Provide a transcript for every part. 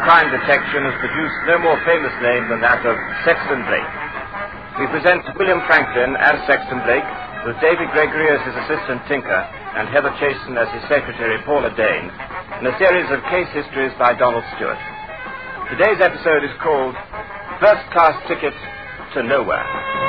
crime detection has produced no more famous name than that of Sexton Blake. We present William Franklin as Sexton Blake, with David Gregory as his assistant tinker and Heather Chasen as his secretary Paula Dane, in a series of case histories by Donald Stewart. Today's episode is called First Class Ticket to Nowhere.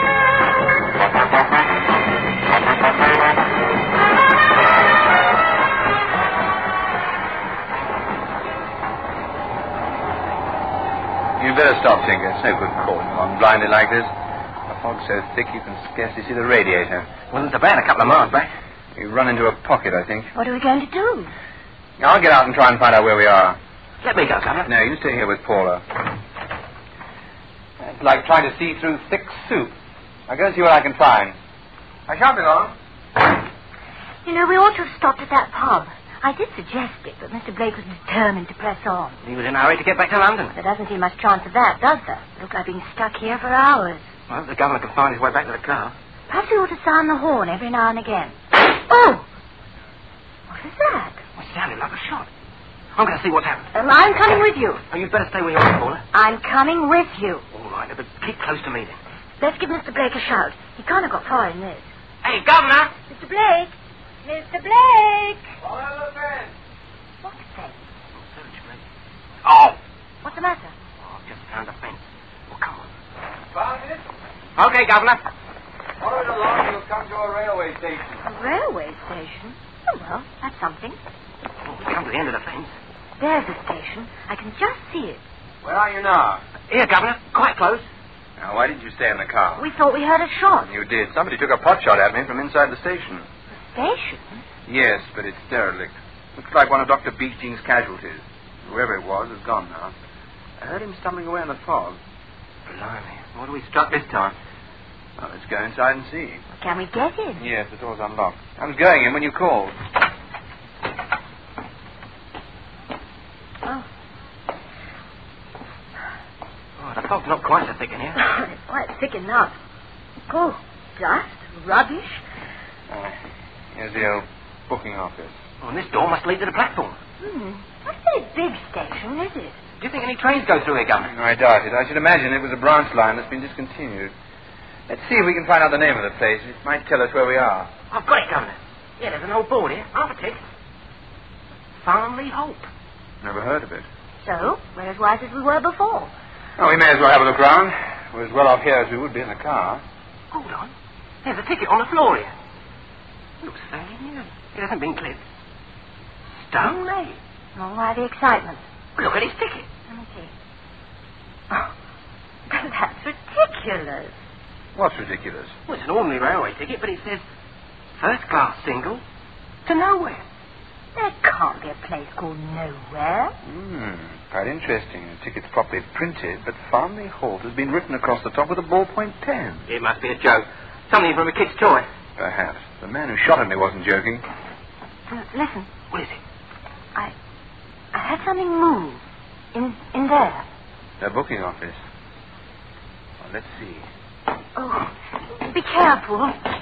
You'd better stop, Tinker. It's no good calling on blindly like this. The fog's so thick you can scarcely see the radiator. Wasn't so bad a couple of miles back. We've run into a pocket, I think. What are we going to do? I'll get out and try and find out where we are. Let me go, Governor. No, you stay here with Paula. It's like trying to see through thick soup. I'll go and see what I can find. I shan't be long. You know, we ought to have stopped at that pub. I did suggest it, but Mr. Blake was determined to press on. He was in a hurry to get back to London. There doesn't seem much chance of that, does there? Look like being stuck here for hours. Well, the Governor can find his way back to the car. Perhaps we ought to sound the horn every now and again. Oh! What is that? Well, it sounded like a shot. I'm going to see what's happened. I'm coming with you. Oh, you'd better stay where you are, Paula. I'm coming with you. All right, but keep close to me then. Let's give Mr. Blake a shout. He can't have got far in this. Hey, Governor! Mr. Blake! Mr. Blake! What's that? Search me. Oh! What's the matter? Oh, I've just found a fence. Well, come on. Found it? Okay, Governor. Follow it along and you'll come to a railway station. A railway station? Oh, well, that's something. Oh, we've come to the end of the fence. There's the station. I can just see it. Where are you now? Here, Governor. Quite close. Now, why didn't you stay in the car? We thought we heard a shot. You did. Somebody took a pot shot at me from inside the station. The station? Yes, but it's derelict. Looks like one of Dr. Beeching's casualties. Whoever it was is gone now. I heard him stumbling away in the fog. Blimey. What have we struck this time? Well, let's go inside and see. Can we get in? Yes, the door's unlocked. I was going in when you called. Oh. Oh, the fog's not quite so thick in here. It's quite thick enough. Oh, dust, rubbish. Here's the old booking office. Oh, and this door must lead to the platform. Not a very big station, is it? Do you think any trains go through here, Governor? No, I doubt it. I should imagine it was a branch line that's been discontinued. Let's see if we can find out the name of the place. It might tell us where we are. I've got it, Governor. Yeah, there's an old board here. Half a tick. Farmley Hope. Never heard of it. So, we're as wise as we were before. Oh, we may as well have a look round. We're as well off here as we would be in the car. Hold on. There's a ticket on the floor here. Looks fairly new. It hasn't been clipped. Stone Lane. Oh, why the excitement? Look at his ticket. Let me see. Oh, that's ridiculous. What's ridiculous? Well, it's an ordinary railway ticket, but it says first class single to nowhere. There can't be a place called Nowhere. Quite interesting. The ticket's properly printed, but Farmley Halt has been written across the top with a ballpoint pen. It must be a joke. Something from a kid's toy. Perhaps. The man who shot at me wasn't joking. Listen. What is it? I had something move. In there. The booking office. Well, let's see. Oh, be careful.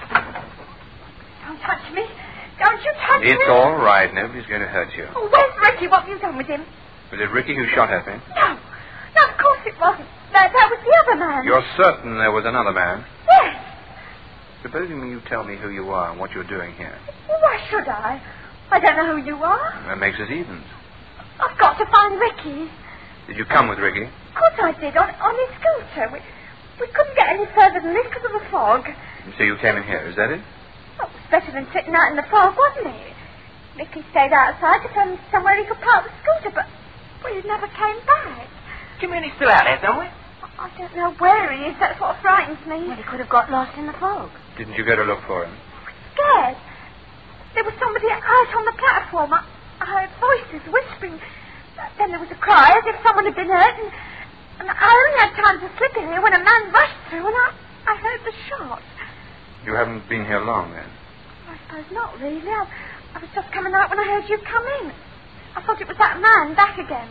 Don't touch me. Don't you touch me. It's all right. Nobody's going to hurt you. Oh, where's Ricky? What have you done with him? Was it Ricky who shot at me? No, of course it wasn't. That was the other man. You're certain there was another man? Yes. Supposing you tell me who you are and what you're doing here. Why should I? I don't know who you are. That makes us evens. I've got to find Ricky. Did you come with Ricky? Of course I did, on his scooter. We couldn't get any further than this because of the fog. So you came in here, is that it? Well, it was better than sitting out in the fog, wasn't it? Ricky stayed outside to find somewhere he could park the scooter, but he never came back. Do you mean he's still out there somewhere? I don't know where he is. That's what frightens me. Well, he could have got lost in the fog. Didn't you go to look for him? I was scared. There was somebody out on the platform. I heard voices whispering. Then there was a cry as if someone had been hurt, and I only had time to slip in here when a man rushed through, and I heard the shot. You haven't been here long, then? I suppose not, really. I was just coming out when I heard you come in. I thought it was that man back again.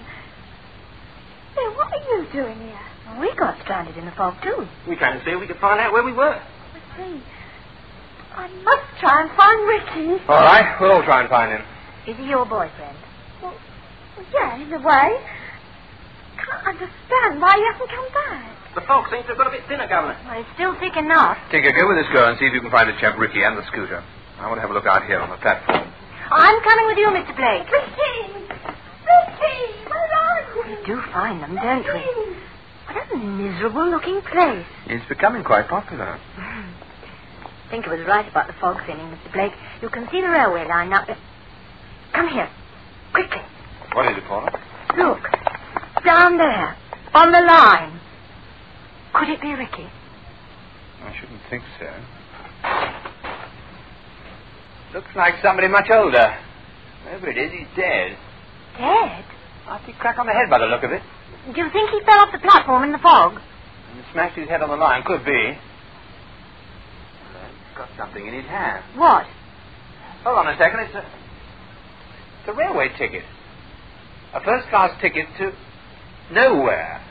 Hey, what are you doing here? Well, we got stranded in the fog, too. We trying to see if we could find out where we were. Let's see. I must try and find Ricky. All right, we'll all try and find him. Is he your boyfriend? Well, yeah, in a way. can't understand why he hasn't come back. The fog seems to have got a bit thinner, Governor. Well, it's still thick enough. Tinker, go with this girl and see if you can find the chap Ricky and the scooter. I want to have a look out here on the platform. I'm coming with you, Mr. Blake. Ricky! Ricky! Where are you? We do find them, don't we? What a miserable-looking place. It's becoming quite popular. I think it was right about the fog thinning, Mr. Blake. You can see the railway line now. Come here. Quickly. What is it, Paula? Look. Down there. On the line. Could it be Ricky? I shouldn't think so. Looks like somebody much older. Whoever it is, he's dead. Dead? I'd be crack on the head by the look of it. Do you think he fell off the platform in the fog? And smashed his head on the line. Could be. He's got something in his hand. What? Hold on a second. It's a railway ticket. A first-class ticket to nowhere.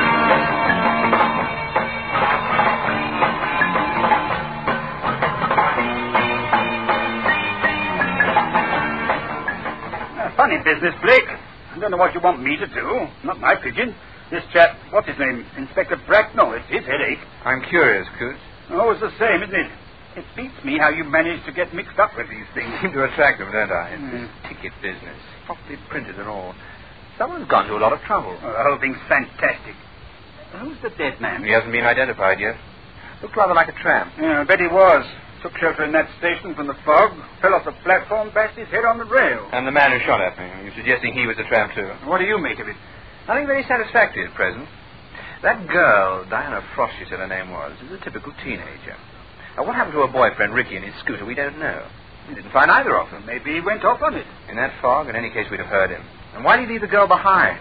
Funny business, Blake. I don't know what you want me to do. Not my pigeon. This chap, what's his name? Inspector Bracknell. It's his headache. I'm curious, Coots. Always the same, isn't it? It beats me how you manage to get mixed up with these things. Seem to attract them, don't I? It's this ticket business. Properly printed and all. Someone's gone to a lot of trouble. Oh, the whole thing's fantastic. Who's the dead man? He hasn't been identified yet. Looked rather like a tramp. Yeah, I bet he was. Took shelter in that station from the fog, fell off the platform, bashed his head on the rail. And the man who shot at me. You're suggesting he was a tramp, too? What do you make of it? Nothing very satisfactory at present. That girl, Diana Frost, she said her name was, is a typical teenager. Now, what happened to her boyfriend, Ricky, and his scooter, we don't know. We didn't find either of them. Maybe he went off on it. In that fog, in any case, we'd have heard him. And why did he leave the girl behind?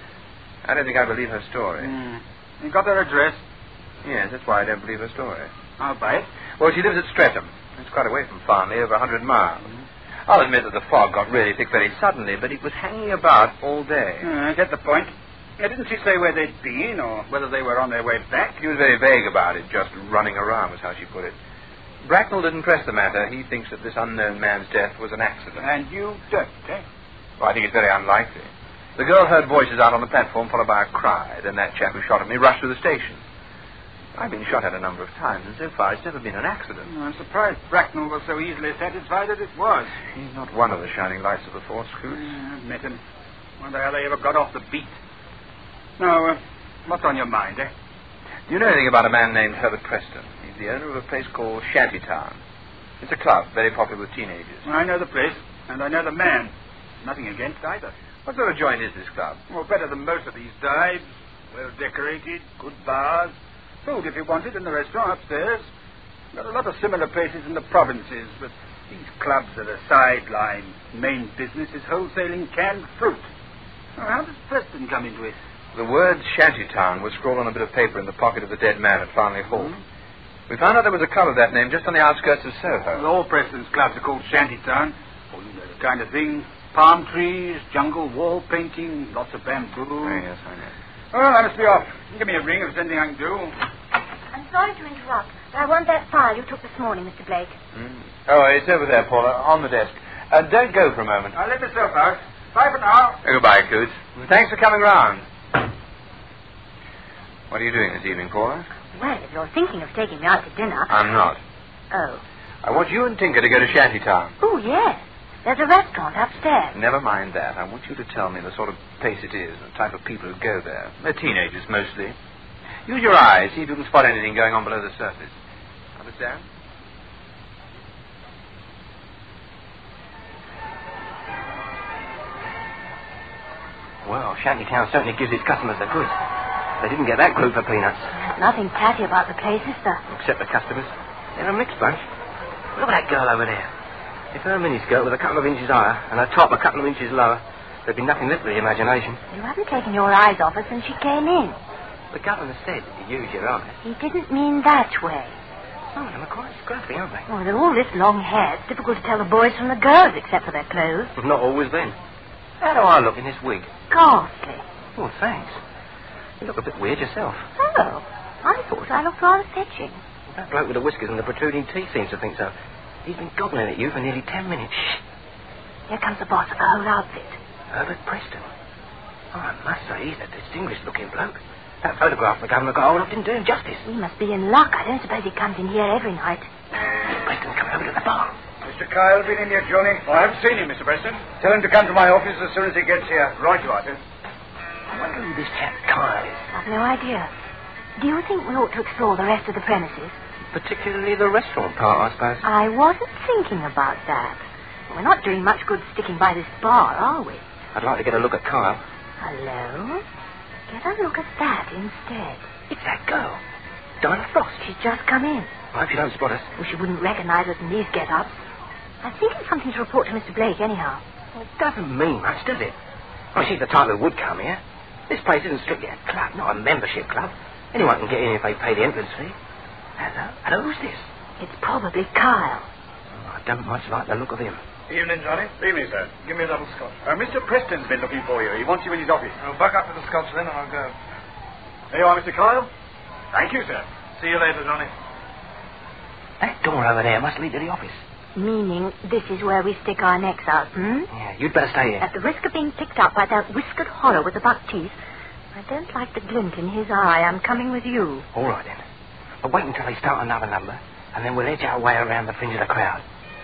I don't think I believe her story. You got her address? Yes, that's why I don't believe her story. I'll buy it. Well, she lives at Streatham. It's quite away from Farnley, over 100 miles. I'll admit that the fog got really thick very suddenly, but it was hanging about all day. I get the point. Didn't she say where they'd been, or whether they were on their way back? She was very vague about it, just running around was how she put it. Bracknell didn't press the matter. He thinks that this unknown man's death was an accident. And you don't, eh? Well, I think it's very unlikely. The girl heard voices out on the platform, followed by a cry. Then that chap who shot at me rushed to the station. I've been shot at a number of times, and so far it's never been an accident. I'm surprised Bracknell was so easily satisfied as it was. He's not one of the shining lights of the force, Coots. Admit him. Wonder how they ever got off the beat. Now, what's on your mind, eh? Do you know anything about a man named Herbert Preston? He's the owner of a place called Shantytown. It's a club, very popular with teenagers. I know the place, and I know the man. Nothing against either. What sort of joint is this club? Well, better than most of these dives. Well decorated, good bars. Food if you want it in the restaurant upstairs. Got a lot of similar places in the provinces, but these clubs are the sideline. Main business is wholesaling canned fruit. Now, how does Preston come into it? The word Shantytown was scrawled on a bit of paper in the pocket of the dead man at Farnley Hall. We found out there was a club of that name just on the outskirts of Soho. Well, all Preston's clubs are called Shantytown. Oh, you know the kind of thing. Palm trees, jungle wall painting, lots of bamboo. Oh, yes, I know. Well, I must be off. Give me a ring if there's anything I can do. I'm sorry to interrupt, but I want that file you took this morning, Mr. Blake. Oh, it's over there, Paula, on the desk. Don't go for a moment. I'll let myself out. Bye for now. Goodbye, Coots. Thanks for coming round. What are you doing this evening, Paula? Well, if you're thinking of taking me out to dinner... I'm not. Oh. I want you and Tinker to go to Shantytown. Oh, yes. There's a restaurant upstairs. Never mind that. I want you to tell me the sort of place it is, the type of people who go there. They're teenagers, mostly. Use your eyes, see if you can spot anything going on below the surface. Understand? Well, Shantytown certainly gives its customers the goods. They didn't get that group for peanuts. Nothing tatty about the place, is there? Except the customers. They're a mixed bunch. Look at that girl over there. If her miniskirt was a couple of inches higher and her top a couple of inches lower, there'd be nothing left for the imagination. You haven't taken your eyes off her since she came in. The governor said to use your eyes. He didn't mean that way. Some of them are quite scruffy, aren't they? Oh, with all this long hair, it's difficult to tell the boys from the girls, except for their clothes. Not always been. How do I look in this wig? Ghastly. Oh, thanks. You look a bit weird yourself. Oh, I thought I looked rather fetching. That bloke with the whiskers and the protruding teeth seems to think so. He's been goggling at you for nearly 10 minutes. Shh. Here comes the boss of the whole outfit. Herbert Preston. Oh, I must say, he's a distinguished-looking bloke. That photograph the governor got hold of didn't do him justice. He must be in luck. I don't suppose he comes in here every night. Preston's coming over to the bar. Mr. Kyle been in here, Johnny? Oh, I haven't seen him, Mr. Preston. Tell him to come to my office as soon as he gets here. Right, you are, sir. I wonder who this chap Kyle is. I've no idea. Do you think we ought to explore the rest of the premises? Particularly the restaurant part, I suppose. I wasn't thinking about that. We're not doing much good sticking by this bar, are we? I'd like to get a look at Kyle. Hello? Get a look at that instead. It's that girl. Dinah Frost. She's just come in. I hope you don't spot us. Well, she wouldn't recognize us in these get-ups. I think it's something to report to Mr. Blake, anyhow. Well, it doesn't mean much, does it? Well, she's the type who would come here. This place isn't strictly a club, not a membership club. Anyone can get in if they pay the entrance fee. Hello, who's this? It's probably Kyle. Oh, I don't much like the look of him. Evening, Johnny. Evening, sir. Give me a double scotch. Mr. Preston's been looking for you. He wants you in his office. I'll buck up to the scotch then and I'll go. There you are, Mr. Kyle. Thank you, sir. See you later, Johnny. That door over there must lead to the office. Meaning this is where we stick our necks out, Yeah, you'd better stay here. At the risk of being picked up by that whiskered horror with the buck teeth, I don't like the glint in his eye. I'm coming with you. All right, then. But wait until they start another number, and then we'll edge our way around the fringe of the crowd.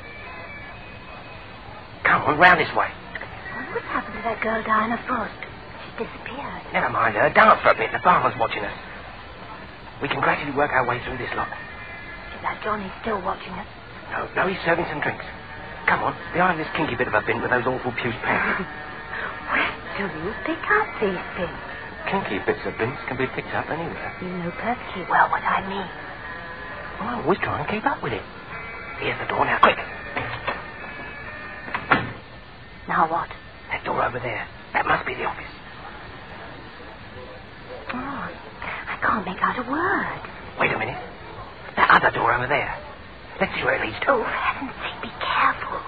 Come on, round this way. What's happened to that girl, Diana Frost? She's disappeared. Never mind her. Dance for a bit. The farmer's watching us. We can gradually work our way through this lot. Is that Johnny still watching us? No, he's serving some drinks. Come on, behind this kinky bit of a bin with those awful puce pants. Where do you pick up these things? Kinky bits of bins can be picked up anywhere. You know perfectly well what I mean. Well, I always try and keep up with it. Here's the door now, quick. Now what? That door over there. That must be the office. Oh, I can't make out a word. Wait a minute. That other door over there. Let's see where it leads to. Oh, for heaven's sake, be careful.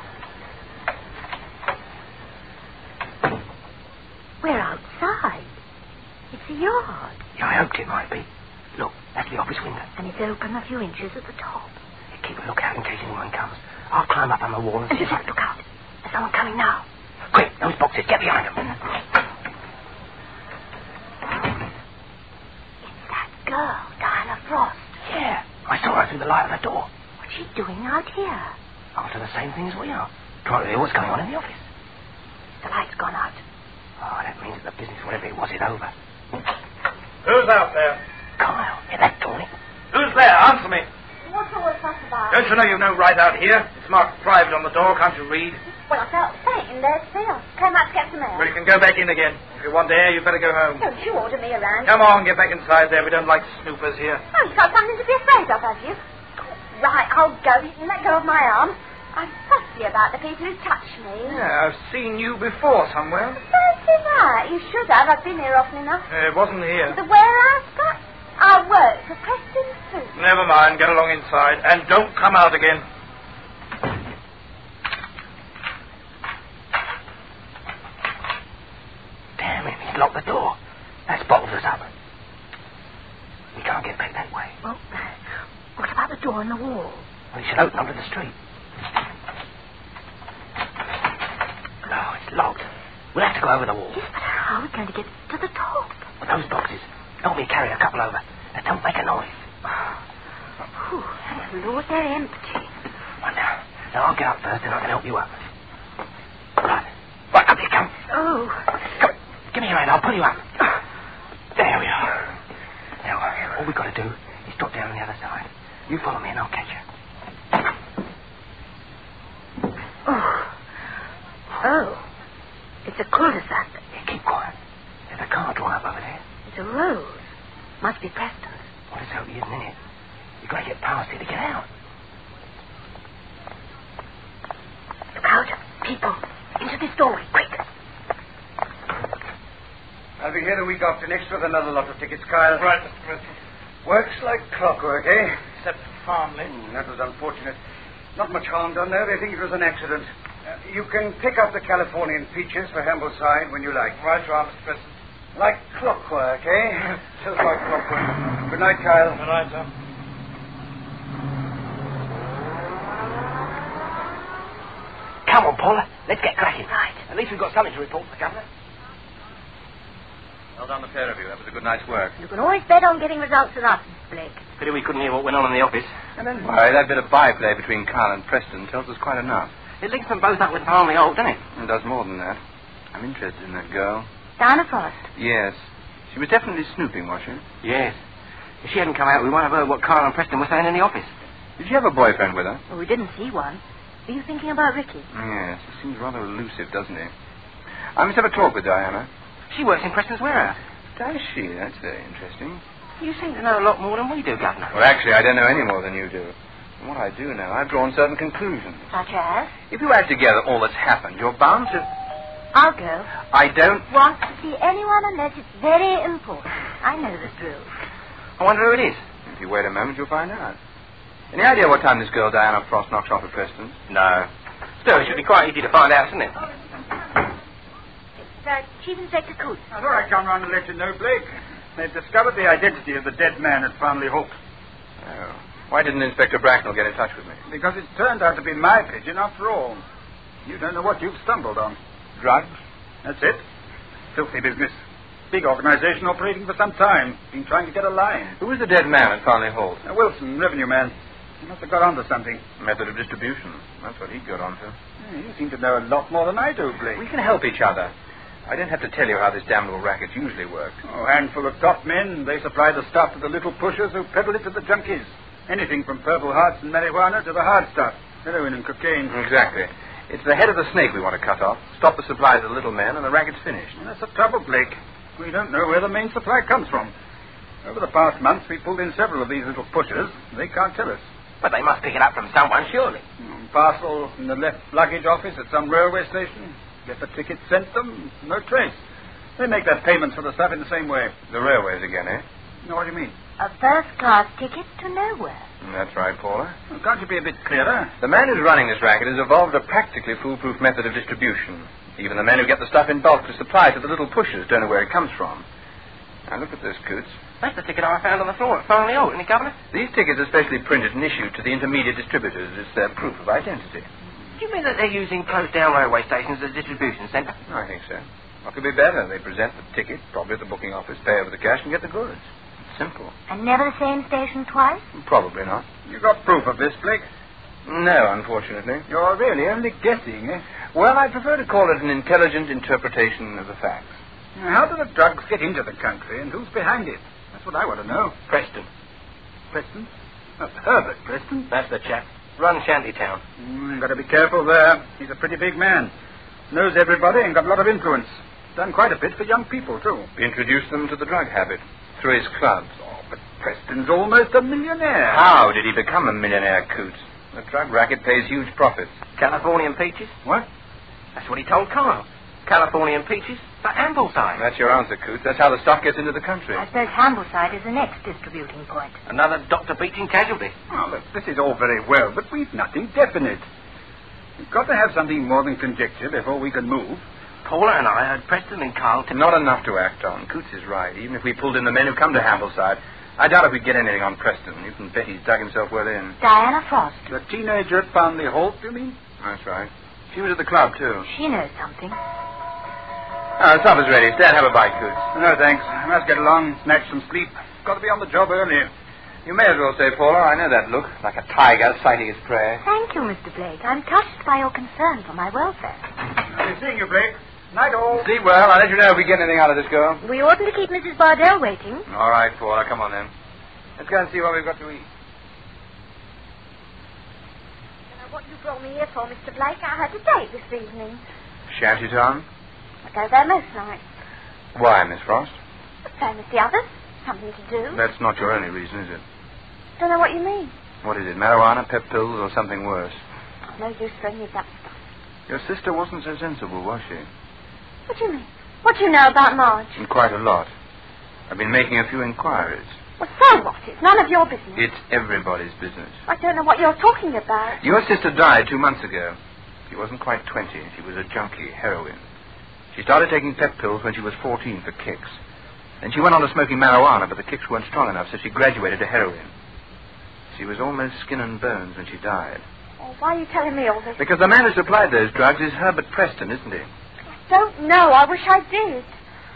We're outside. It's a yard. Yeah, I hoped it might be. Look, that's the office window. And it's open a few inches at the top. Yeah, keep a lookout in case anyone comes. I'll climb up on the wall and see if I... Look out. There's someone coming now. Quick, those boxes. Get behind them. It's that girl, Diana Frost. Yeah, I saw her through the light of the door. What's she doing out here? After the same thing as we are. Trying to hear what's going on in the office. The light's gone out. Oh, that means that the business, whatever it was, is over. Who's out there? Kyle, yeah, that's Tony. Who's there? Answer me. What's all this fuss about? Don't you know you've no right out here? It's marked private on the door. Can't you read? Well, I felt faint there still. Came out to get some air. Well, you can go back in again. If you want air, you'd better go home. Don't you order me around? Come on, get back inside there. We don't like snoopers here. Oh, you've got something to be afraid of, have you? Right, I'll go. You can let go of my arm. I'm fussy about the people who touch me. Yeah, I've seen you before somewhere. Fancy that. You should have. I've been here often enough. It wasn't here. The warehouse, but I work for Preston Food. Never mind. Get along inside. And don't come out again. Damn it, he's locked the door. That's bottled us up. We can't get back that way. Well, what about the door in the wall? Well, it should open onto the street. No, it's locked. We'll have to go over the wall. Yes, but how are we going to get to the top? With those boxes. Help me carry a couple over. Now, don't make a noise. Whew, thank Lord, they're empty. Well, now I'll get up first and I can help you up. Right, up you come. Oh. Come, give me your hand, I'll pull you up. There we are. Now, all we've got to do is drop down on the other side. You follow me and I'll catch you. Oh. It's a cul-de-sac. Yeah, keep quiet. There's a car drawn up over there. It's a rose. Must be Preston's. Well, let's hope he isn't in it. You've got to get past it to get out. Look out. People. Into this doorway, quick. I'll be here the week after next with another lot of tickets, Kyle. Right, Mr. Preston. Works like clockwork, eh? Except for Farmley. That was unfortunate. Not much harm done there. They think it was an accident. You can pick up the Californian peaches for Hambleside when you like. Right you are, Mr. Preston. Like clockwork, eh? Just like clockwork. Good night, Kyle. Good night, sir. Come on, Paula. Let's get cracking. Right. At least we've got something to report to the governor. Well done, the pair of you. That was a good night's work. You can always bet on getting results with us, Mr. Blake. Pity we couldn't hear what went on in the office. And then why, that bit of byplay between Carl and Preston tells us quite enough. It links them both up with Farnley Holt, doesn't it? It does more than that. I'm interested in that girl. Diana Frost. Yes. She was definitely snooping, was she? Yes. If she hadn't come out, we might have heard what Carl and Preston were saying in the office. Did she have a boyfriend with her? Well, we didn't see one. Are you thinking about Ricky? Yes. He seems rather elusive, doesn't he? I must have a talk with Diana. She works in Preston's warehouse. Does she? That's very interesting. You seem to know a lot more than we do, Governor. Well, actually, I don't know any more than you do. From what I do know, I've drawn certain conclusions. Such as? If you add together all that's happened, you're bound to... I'll go. I don't... Want to see anyone unless it's very important. I know the drill. I wonder who it is. If you wait a moment, you'll find out. Any idea what time this girl, Diana Frost, knocks off at Preston's? No. Still, it should be quite easy to find out, shouldn't it? It's Chief Inspector Coote. I thought I'd come round and let you know, Blake. They've discovered the identity of the dead man at Farnley Holt. Oh. Why didn't Inspector Bracknell get in touch with me? Because it turned out to be my pigeon after all. You don't know what you've stumbled on. Drugs? That's it. Filthy business. Big organization operating for some time. Been trying to get a line. Who was the dead man at Farnley Holt? Wilson, revenue man. He must have got onto something. Method of distribution. That's what he got onto. You seem to know a lot more than I do, Blake. We can help each other. I don't have to tell you how this damn little racket usually works. Oh, a handful of top men. They supply the stuff to the little pushers who peddle it to the junkies. Anything from Purple Hearts and marijuana to the hard stuff. Heroin and cocaine. Exactly. It's the head of the snake we want to cut off. Stop the supplies of the little men and the racket's finished. Well, that's the trouble, Blake. We don't know where the main supply comes from. Over the past months, we pulled in several of these little pushers. They can't tell us. But they must pick it up from someone, surely. Parcel in the left luggage office at some railway station. Get the ticket sent them. No trace. They make that payment for the stuff in the same way. The railways again, eh? No, what do you mean? A first-class ticket to nowhere. That's right, Paula. Well, can't you be a bit clearer? The man who's running this racket has evolved a practically foolproof method of distribution. Even the men who get the stuff in bulk to supply to the little pushers don't know where it comes from. Now, look at this, Coots. That's the ticket I found on the floor at Farnley Holt, isn't it, Governor? These tickets are specially printed and issued to the intermediate distributors as their proof of identity. Do you mean that they're using closed-down railway stations as a distribution centre? I think so. What could be better? They present the ticket, probably at the booking office, pay over the cash, and get the goods. It's simple. And never the same station twice? Probably not. You got proof of this, Blake? No, unfortunately. You're really only guessing, eh? Well, I prefer to call it an intelligent interpretation of the facts. How do the drugs get into the country, and who's behind it? That's what I want to know. Preston. Preston? That's Herbert Preston. That's the chap. Run Shantytown. Got to be careful there. He's a pretty big man. Knows everybody and got a lot of influence. Done quite a bit for young people, too. Introduce them to the drug habit through his clubs. Oh, but Preston's almost a millionaire. How did he become a millionaire, Coots? The drug racket pays huge profits. Californian peaches? What? That's what he told Carl. Californian peaches for Ambleside. That's your answer, Coots. That's how the stuff gets into the country. I suppose Ambleside is the next distributing point. Another Dr. Beeching casualty. Oh, look, this is all very well, but we've nothing definite. We've got to have something more than conjecture before we can move. Paula and I heard Preston and Carl... Not enough to act on. Coots is right. Even if we pulled in the men who come to Ambleside, I doubt if we'd get anything on Preston. You can bet he's dug himself well in. Diana Frost. The teenager at Farnley Holt, you mean? That's right. She was at the club, too. She knows something. Supper's ready. Stand, have a bite, Coots. No, thanks. I must get along, snatch some sleep. Got to be on the job early. You may as well say, Paula, I know that look, like a tiger sighting its prey. Thank you, Mr. Blake. I'm touched by your concern for my welfare. I'll be seeing you, Blake. Night all. Sleep well. I'll let you know if we get anything out of this girl. We oughtn't to keep Mrs. Bardell waiting. All right, Paula. Come on, then. Let's go and see what we've got to eat. What you brought me here for, Mr. Blake? I had a date this evening. Shantytown? I go there most nights. Why, Miss Frost? The same as the others. Something to do. That's not your only reason, is it? Don't know what you mean. What is it, marijuana, pep pills, or something worse? Oh, no use for any of that stuff. Your sister wasn't so sensible, was she? What do you mean? What do you know about Marge? Quite a lot. I've been making a few inquiries. Well, so what? It's none of your business. It's everybody's business. I don't know what you're talking about. Your sister died 2 months ago. She wasn't quite 20. She was a junkie, heroin. She started taking pep pills when she was 14 for kicks. Then she went on to smoking marijuana, but the kicks weren't strong enough, so she graduated to heroin. She was almost skin and bones when she died. Oh, why are you telling me all this? Because the man who supplied those drugs is Herbert Preston, isn't he? I don't know. I wish I did.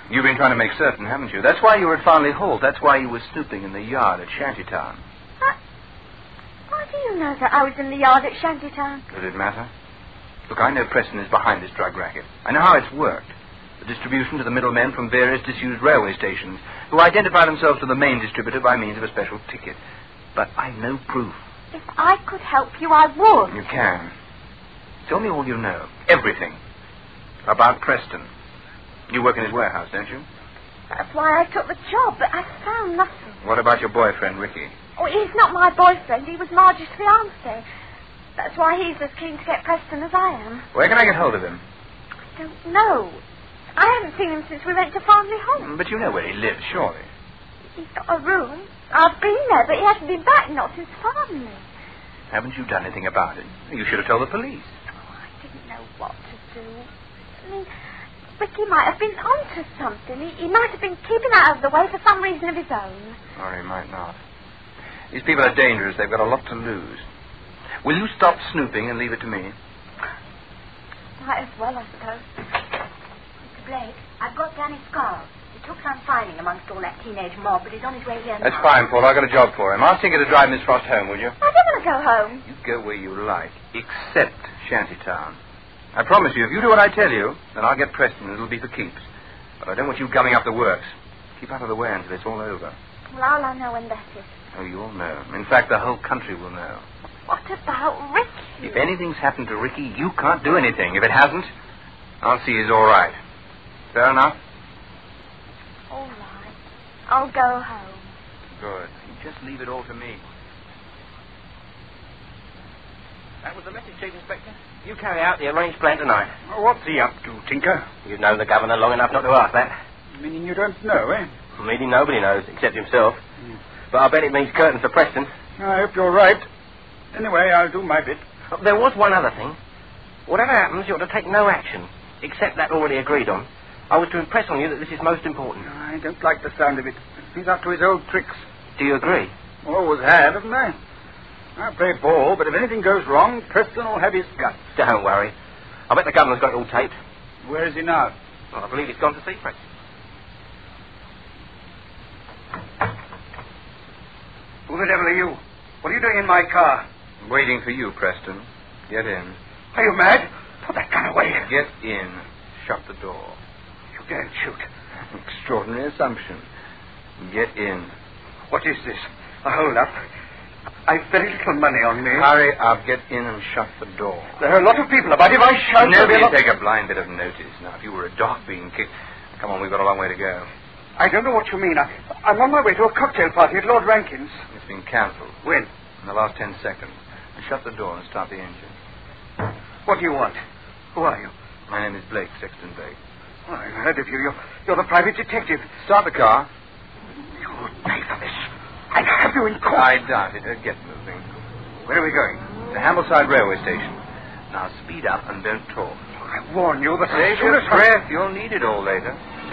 You've been trying to make certain, haven't you? That's why you were at Farnley Hall. That's why you were snooping in the yard at Shantytown. How do you know that I was in the yard at Shantytown? Does it matter? Look, I know Preston is behind this drug racket. I know how it's worked. The distribution to the middlemen from various disused railway stations who identify themselves to the main distributor by means of a special ticket. But I've no proof. If I could help you, I would. You can. Tell me all you know. Everything. About Preston. You work in his warehouse, don't you? That's why I took the job, but I found nothing. What about your boyfriend, Ricky? Oh, he's not my boyfriend. He was Marge's fiancé. That's why he's as keen to get Preston as I am. Where can I get hold of him? I don't know. I haven't seen him since we went to Farnley Hall. But you know where he lives, surely. He's got a room. I've been there, but he hasn't been back, not since Farnley. Haven't you done anything about it? You should have told the police. Oh, I didn't know what to do. I mean, Ricky might have been onto something. He might have been keeping out of the way for some reason of his own. Or he might not. These people are dangerous. They've got a lot to lose. Will you stop snooping and leave it to me? Might as well, I suppose. Mr. Blake, I've got Danny Scarles. He took some finding amongst all that teenage mob, but he's on his way here now. That's fine, Paul. I've got a job for him. Ask Tinker to drive Miss Frost home, will you? I don't want to go home. You go where you like, except Shantytown. I promise you, if you do what I tell you, then I'll get Preston and it'll be for keeps. But I don't want you gumming up the works. Keep out of the way until it's all over. Well, all I know when that is. Oh, you'll know. In fact, the whole country will know. What about Ricky? If anything's happened to Ricky, you can't do anything. If it hasn't, I'll see he's all right. Fair enough? All right. I'll go home. Good. You just leave it all to me. That was the message, Chief Inspector. You carry out the arranged plan tonight. What's he up to, Tinker? You've known the governor long enough not to ask that. Meaning you don't know, eh? Meaning nobody knows, except himself. But I bet it means curtains for Preston. I hope you're right. Anyway, I'll do my bit. There was one other thing. Whatever happens, you're to take no action, except that already agreed on. I was to impress on you that this is most important. I don't like the sound of it. He's up to his old tricks. Do you agree? Always have, haven't I? I play ball, but if anything goes wrong, Preston will have his guts. Don't worry. I bet the governor's got it all taped. Where is he now? Well, I believe he's gone to see Preston. Who the devil are you? What are you doing in my car? I'm waiting for you, Preston. Get in. Are you mad? Put that gun away. Get in. Shut the door. You daren't shoot. Extraordinary assumption. Get in. What is this? A hold-up? I've very little money on me. Hurry up. Get in and shut the door. There are a lot of people about. If I shout... Nobody take a blind bit of notice. Now, if you were a dog being kicked... Come on, we've got a long way to go. I don't know what you mean. I'm on my way to a cocktail party at Lord Rankin's. It's been cancelled. When? In the last 10 seconds. Now shut the door and start the engine. What do you want? Who are you? My name is Blake, Sexton Blake. Oh, I've heard of you. You're the private detective. Start the car. You would pay for this. I'll have you in court. I doubt it. Get moving. Where are we going? The Hambleside Railway Station. Now speed up and don't talk. I warn you that Save your breath. You'll need it all later.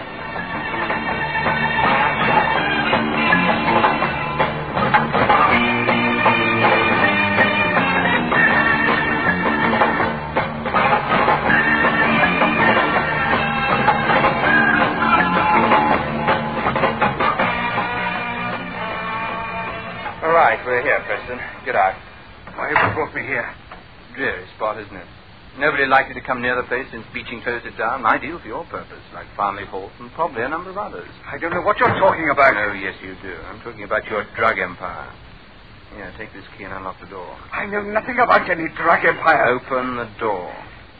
All right, we're here, Preston. Get out. Why have you brought me here? Dreary spot, isn't it? Nobody likely to come near the place since Beeching closed it down. Ideal for your purpose, like Farnley Hall and probably a number of others. I don't know what you're talking about. Oh, yes, you do. I'm talking about your drug empire. Here, take this key and unlock the door. I know nothing about any drug empire. Open the door.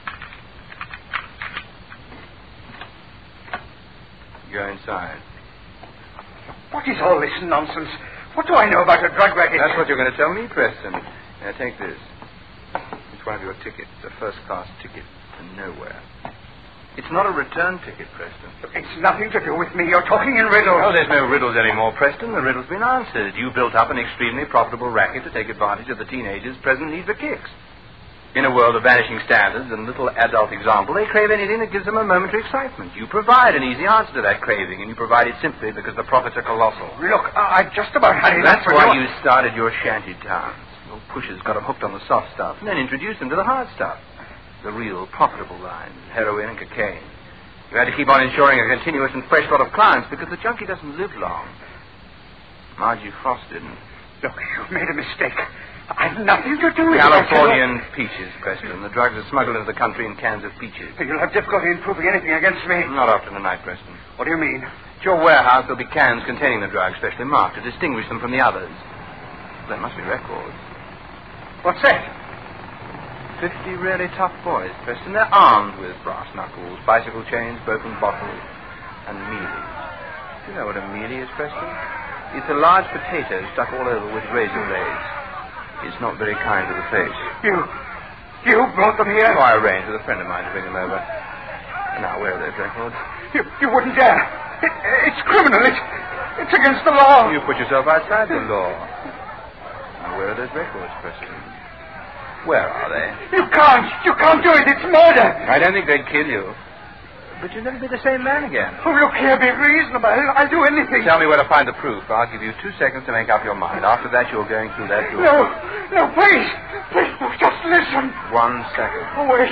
Go inside. What is all this nonsense? What do I know about a drug racket? That's what you're going to tell me, Preston. Now, take this. It's one of your tickets, a first-class ticket to nowhere. It's not a return ticket, Preston. It's nothing to do with me. You're talking in riddles. Oh, there's no riddles anymore, Preston. The riddle's been answered. You built up an extremely profitable racket to take advantage of the teenagers' present need for kicks. In a world of vanishing standards and little adult example, they crave anything that gives them a momentary excitement. You provide an easy answer to that craving, and you provide it simply because the profits are colossal. Look, I just about had enough. That's why you started your shanty towns. Your pushers got them hooked on the soft stuff, and then introduced them to the hard stuff. The real profitable lines, heroin and cocaine. You had to keep on ensuring a continuous and fresh lot of clients because the junkie doesn't live long. Margie Frost didn't. Look, you've made a mistake. I've nothing to do with it. Californian peaches, Preston. The drugs are smuggled into the country in cans of peaches. You'll have difficulty in proving anything against me. Not after tonight, Preston. What do you mean? At your warehouse, there'll be cans containing the drugs, specially marked, to distinguish them from the others. There must be records. What's that? 50 really tough boys, Preston. They're armed with brass knuckles, bicycle chains, broken bottles, and mealies. Do you know what a mealie is, Preston? It's a large potato stuck all over with razor blades. It's not very kind to the face. You brought them here? Oh, I arranged with a friend of mine to bring them over. Now, where are those records? You wouldn't dare. It's criminal. It's against the law. You put yourself outside the law. Now, where are those records, Preston? Where are they? You can't do it. It's murder. I don't think they'd kill you. But you'll never be the same man again. Oh, look here, be reasonable. I'll do anything. Tell me where to find the proof. I'll give you 2 seconds to make up your mind. After that, you're going through that door. No, please. Please, just listen. 1 second. Oh, wait.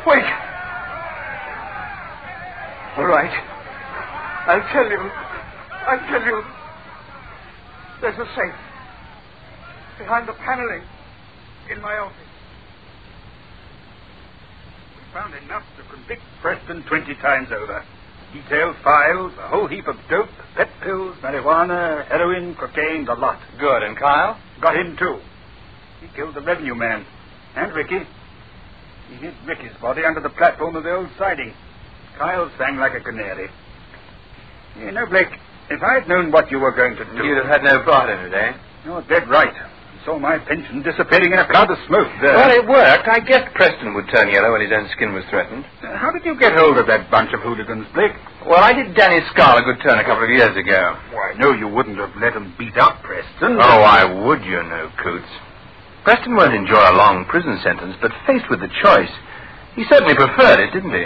All right. I'll tell you. There's a safe behind the paneling in my office. Found enough to convict Preston 20 times over. Detailed files, a whole heap of dope, pet pills, marijuana, heroin, cocaine, the lot. Good. And Kyle? Got him, too. He killed the revenue man. And Ricky. He hid Ricky's body under the platform of the old siding. Kyle sang like a canary. You know, Blake, if I'd known what you were going to do... You'd have had no part in it, eh? You're dead right. Saw my pension dissipating in a cloud of smoke there. Well, it worked. I guessed Preston would turn yellow when his own skin was threatened. How did you get hold of that bunch of hooligans, Blake? Well, I did Danny Scarl a good turn a couple of years ago. Well, I know you wouldn't have let him beat up Preston. Oh, I would, you know, Coots. Preston won't enjoy a long prison sentence, but faced with the choice, he certainly preferred it, didn't he?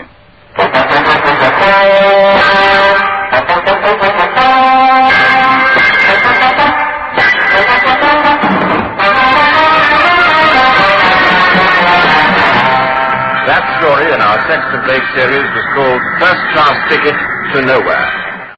That story in our Sexton Blake series was called First Class Ticket to Nowhere.